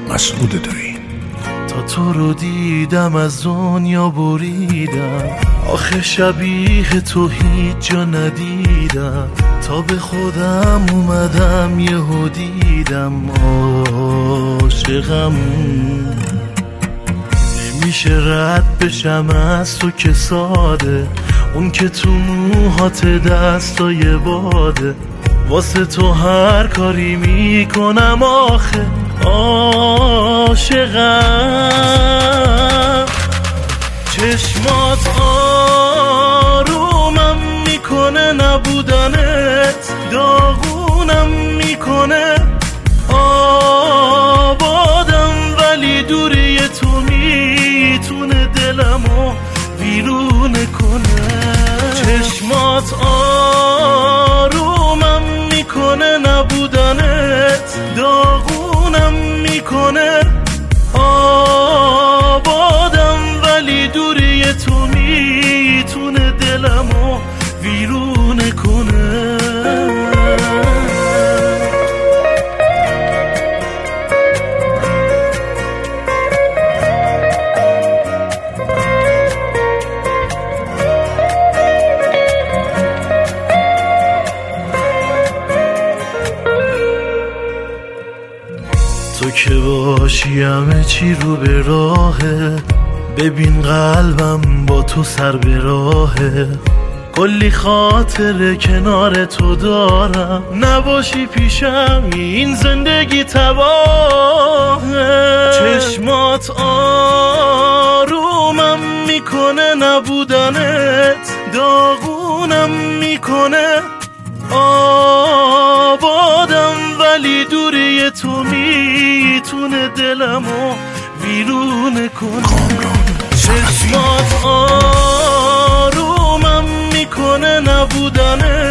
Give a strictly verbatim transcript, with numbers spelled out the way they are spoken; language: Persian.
مسعود دویی. تا تو رو دیدم از دنیا بریدم، آخه شبیه تو هیچ جا ندیدم. تا به خودم اومدم یهو دیدم عاشقم. نمیشه رد بشم از تو که ساده، اون که تو موهات دستای باده. واسه تو هر کاری میکنم آخه عاشقم. چشمات آرومم میکنه، نبودنت داغونم میکنه. آبادم ولی دوری تو میتونه دلمو ویرونه کنه. چشمات آرومم میکنه، نبودنت داغونم میکنه. آبادم ولی دوری تو میتونه دلمو ویرونه کنه. تو که باشی همه چی رو به راهه، ببین قلبم با تو سر به راهه. کلی خاطره کنار تو دارم، نباشی پیشم این زندگی تباهه. چشمات آرومم میکنه، نبودنت داغونم میکنه. آبادم ولی دوری تو میتونه دلمو ویرونه کنه. چشمات آرومم میکنه، نبودنه